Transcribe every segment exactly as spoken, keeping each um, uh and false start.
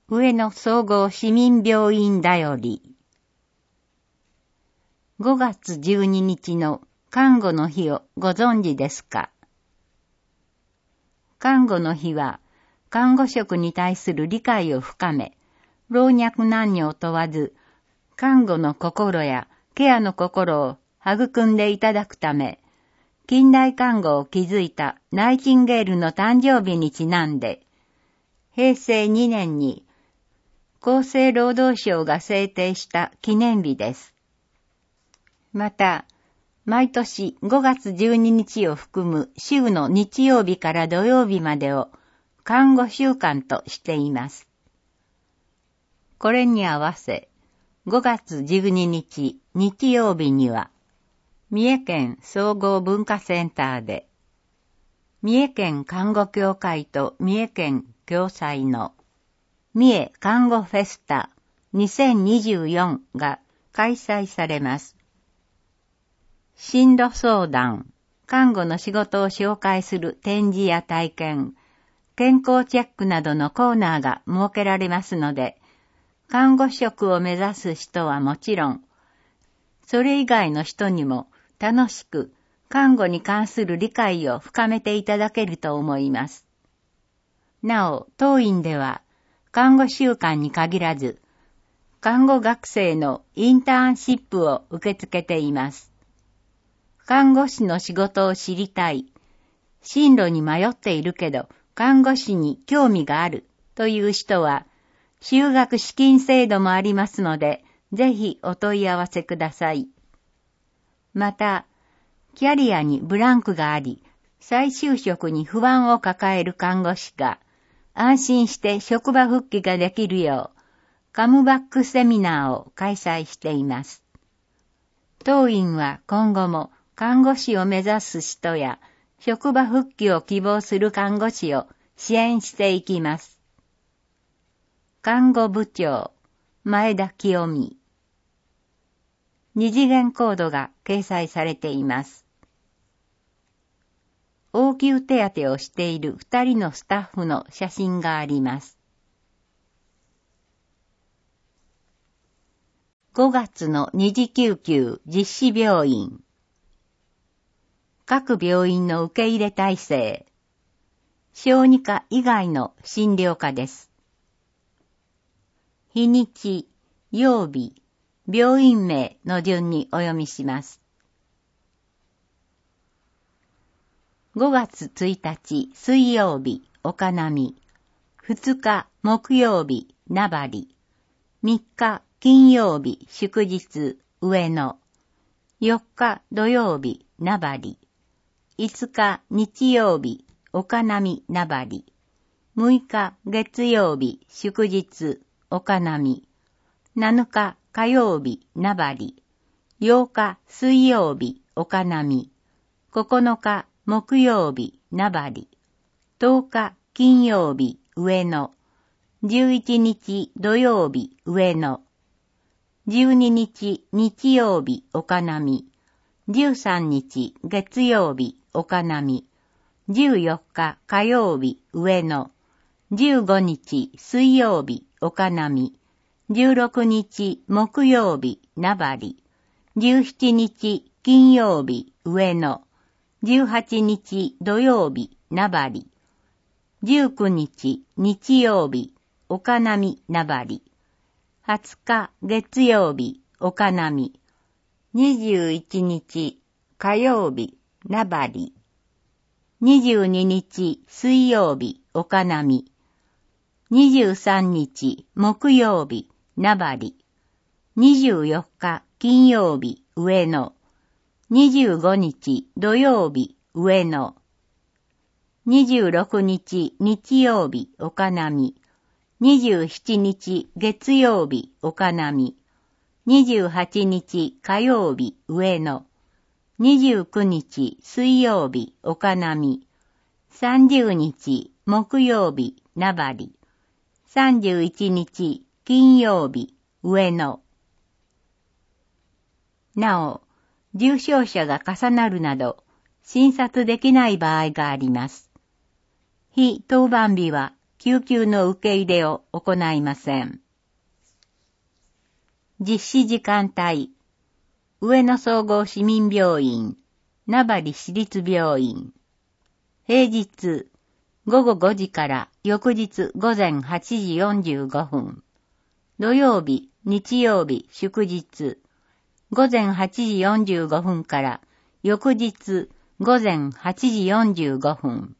上野総合市民病院だより。ごがつじゅうににちの看護の日をご存知ですか？看護の日は、看護職に対する理解を深め、老若男女を問わず、看護の心やケアの心を育んでいただくため、近代看護を築いたナイチンゲールの誕生日にちなんで、へいせいにねんに厚生労働省が制定した記念日です。また、毎年ごがつじゅうににちを含む週の日曜日から土曜日までを看護週間としています。これに合わせ、ごがつじゅうににち日曜日には、三重県総合文化センターで、三重県看護協会と三重県共催の三重看護フェスタにせんにじゅうよんが開催されます。進路相談、看護の仕事を紹介する展示や体験、健康チェックなどのコーナーが設けられますので、看護職を目指す人はもちろん、それ以外の人にも楽しく看護に関する理解を深めていただけると思います。なお、当院では、看護週間に限らず、看護学生のインターンシップを受け付けています。看護師の仕事を知りたい、進路に迷っているけど、看護師に興味があるという人は、修学資金制度もありますので、ぜひお問い合わせください。また、キャリアにブランクがあり、再就職に不安を抱える看護師が、安心して職場復帰ができるよう、カムバックセミナーを開催しています。当院は今後も看護師を目指す人や、職場復帰を希望する看護師を支援していきます。看護部長、前田清美。二次元コードが掲載されています。応急手当をしている二人のスタッフの写真があります。ごがつの二次救急実施病院。各病院の受け入れ体制。小児科以外の診療科です。日にち、曜日、病院名の順にお読みします。ごがつついたち水曜日、岡波。ふつか木曜日、名張。みっか金曜日、祝日、上野。よっか土曜日、名張。いつか日曜日、岡波名張。むいか月曜日、祝日、岡波。なのか火曜日、名張。ようか水曜日、岡波。ここのか木曜日、名張。とおか金曜日、上野。じゅういちにち土曜日、上野。じゅうににち日曜日、岡波。じゅうさんにち月曜日、岡波。じゅうよっか火曜日、上野。じゅうごにち水曜日、岡波。じゅうろくにち木曜日、名張。じゅうしちにち金曜日、上野。じゅうはちにち土曜日、名張。じゅうくにち日曜日、岡波名張。はつか月曜日、岡波。にじゅういちにち火曜日、名張。にじゅうににち水曜日、岡波。にじゅうさんにち木曜日、名張。にじゅうよっか金曜日、上野。にじゅうごにち土曜日、上野。にじゅうろくにち日曜日、岡波。にじゅうしちにち月曜日、岡波。にじゅうはちにち火曜日、上野。にじゅうくにち水曜日、岡波。さんじゅうにち木曜日、名張。さんじゅういちにち金曜日、上野。なお、重症者が重なるなど、診察できない場合があります。非当番日は救急の受け入れを行いません。実施時間帯、上野総合市民病院、名張市立病院。平日、ごごごじから翌日午前はちじよんじゅうごふん。土曜日、日曜日、祝日、午前はちじよんじゅうごふんから翌日午前はちじよんじゅうごふん。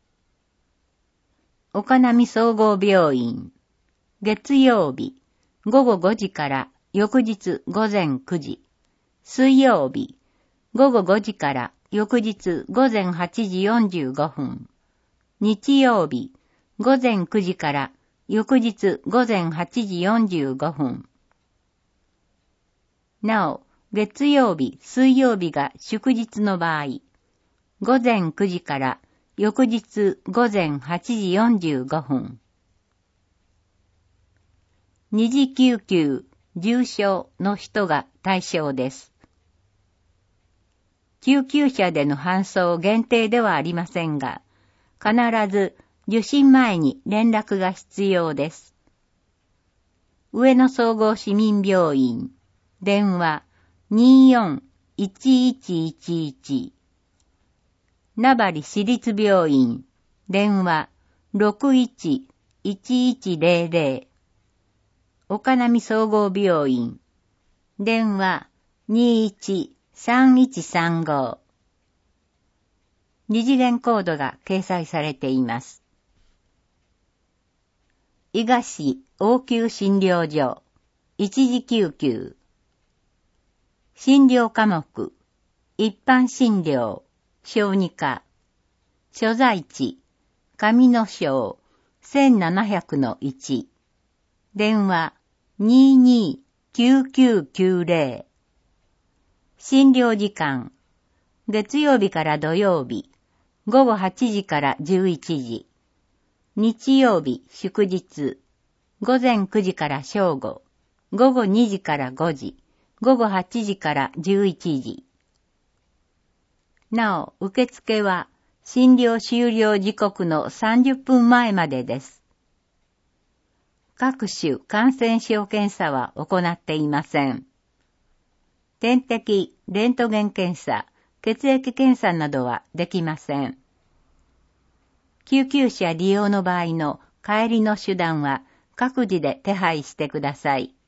岡波総合病院、月曜日、ごごごじから翌日午前くじ。水曜日、ごごごじから翌日午前はちじよんじゅうごふん。日曜日、午前くじから翌日午前はちじよんじゅうごふん。なお、月曜日、水曜日が祝日の場合、午前くじから翌日午前はちじよんじゅうごふん。二次救急、重症の人が対象です。救急車での搬送限定ではありませんが、必ず受診前に連絡が必要です。上野総合市民病院、電話 にーよんいちいちいちいち。名張市立病院、電話 ろくいちいちいちゼロゼロ。岡波総合病院、電話 にーいちさんいちさんご。二次元コードが掲載されています。伊賀市応急診療所、一時救急。診療科目、一般診療、小児科。所在地、上野省せんななひゃくのいち。電話 にーにーきゅうきゅうきゅうゼロ。診療時間、月曜日から土曜日、ごごはちじからじゅういちじ。日曜日、祝日、午前くじから正午、ごごにじからごじ、ごごはちじからじゅういちじ。なお、受付は診療終了時刻のさんじゅっぷんまえまでです。各種感染症検査は行っていません。点滴、レントゲン検査、血液検査などはできません。救急車利用の場合の帰りの手段は各自で手配してください。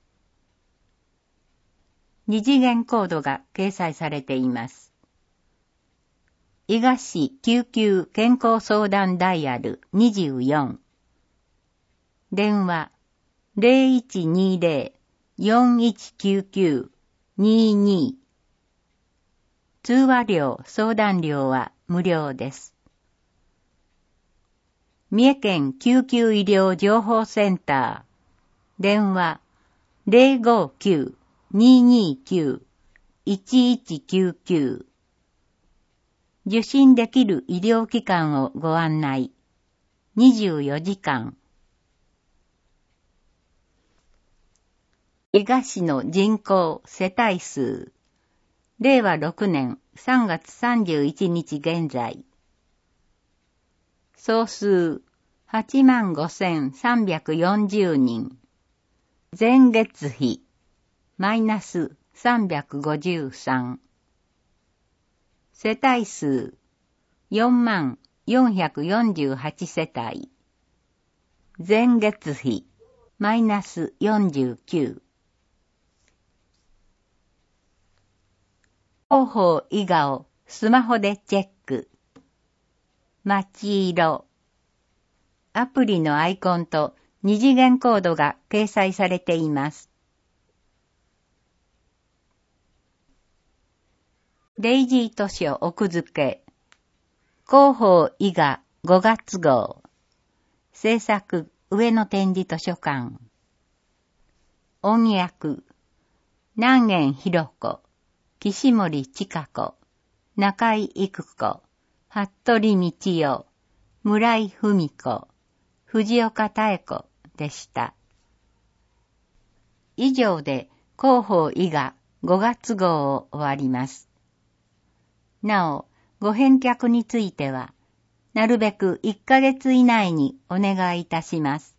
二次元コードが掲載されています。伊賀市救急健康相談ダイヤルにじゅうよん。電話 ゼロいちにゼロ よんいちきゅうきゅう にーにー。通話料、相談料は無料です。三重県救急医療情報センター。電話 ゼロごきゅう にーにーきゅう いちいちきゅうきゅう。受診できる医療機関をご案内。にじゅうよじかん。伊賀市の人口世帯数。れいわろくねんさんがつさんじゅういちにち現在。総数はちまんごせんさんびゃくよんじゅうにん。前月比マイナスさんびゃくごじゅうさん。世帯数よんまんよんひゃくよんじゅうはち世帯。前月比マイナスよんじゅうきゅう。広報伊賀をスマホでチェック。街色。アプリのアイコンと二次元コードが掲載されています。デイジー図書奥付け。広報伊賀ごがつ号。制作上野展示図書館。音訳。南園博子。岸森千佳子、中井育子、服部道代、村井文子、藤岡妙子でした。以上で広報伊賀ごがつ号を終わります。なお、ご返却については、 なるべくいっかげつ以内にお願いいたします。